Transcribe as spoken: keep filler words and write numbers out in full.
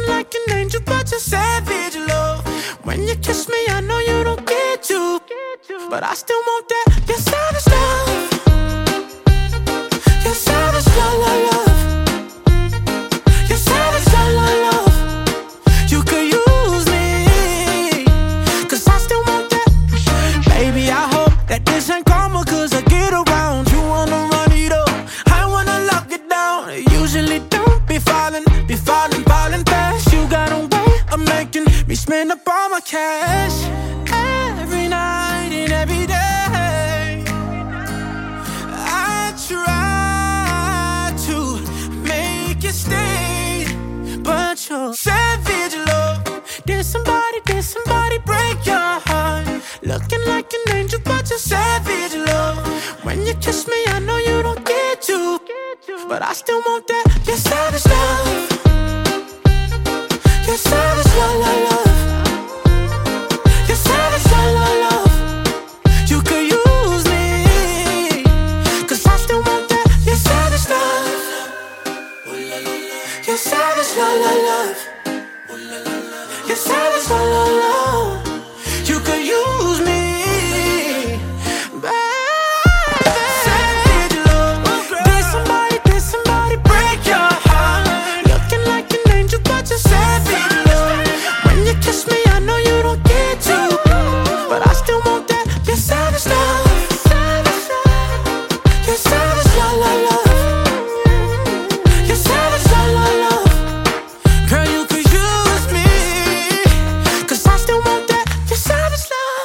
like an angel, but you're savage, love. When you kiss me, I know you don't get you, but I still want that. You're savage love. You're savage love, love, love. You're savage love, love, love. You could use me, cause I still want that. Baby, I hope that this ain't karma, cause I get around. You wanna run it up, I wanna lock it down. Usually don't be falling, be falling, falling fast. You got a way of making me spend up all my cash. Every night and every day I try to make you stay, but you're savage, love. Did somebody, did somebody break your heart? Looking like an angel, but you're savage, love. When you kiss me, I know you don't get you, but I still want that. You're savage, love.